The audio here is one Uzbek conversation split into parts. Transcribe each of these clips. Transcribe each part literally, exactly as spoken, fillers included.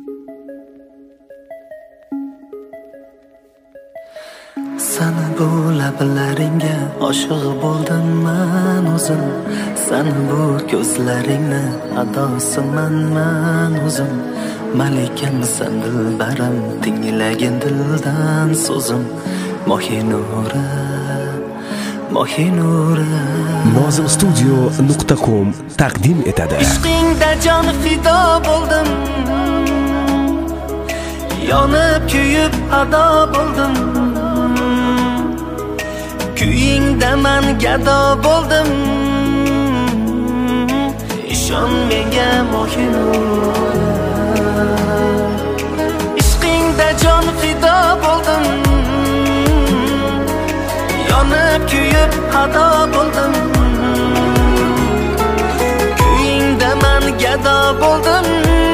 Seni bu lablaringga oshiq bo'ldim men o'zim. Seni bu ko'zlaringni adosiman men o'zim. Malikimsan dilbarim, tinglagin dildan so'zim. Mohinura, Mohinura. Nozim studio nuqta com taqdim etadi. Ishqingda jon fido bo'ldim, yonib kuyib ado bo'ldim. Kuyingda men gado bo'ldim, ishon menga Mohinura. Ishqingda jon fido bo'ldim, yonib kuyib ado bo'ldim. Kuyingda men gado bo'ldim,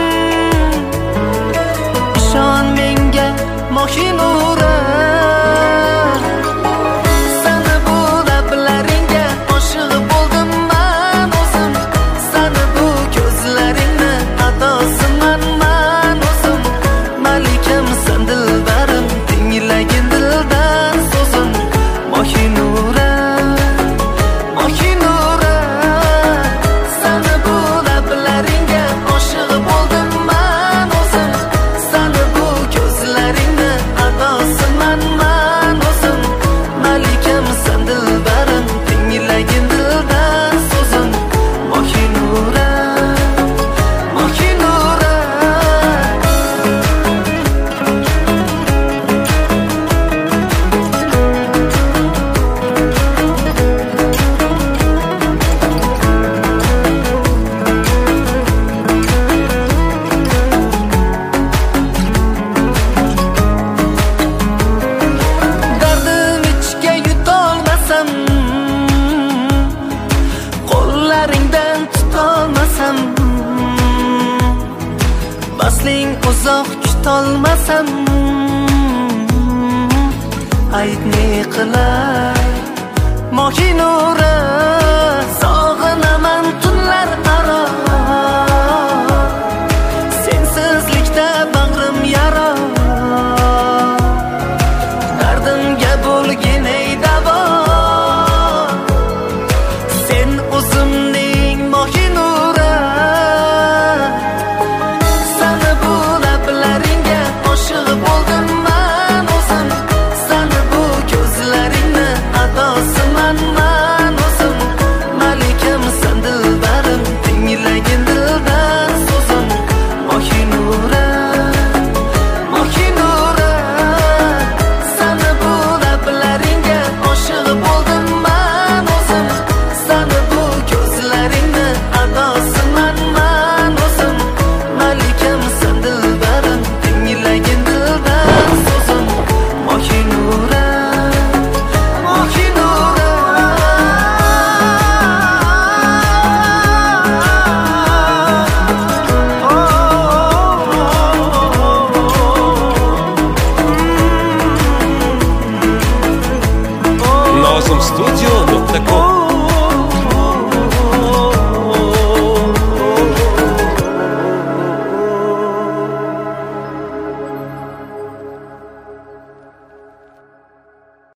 ishon menga Mohinura. Basling uzoq kutolmasam, ayt ne qilay Mohinura. Sog'inaman tunlar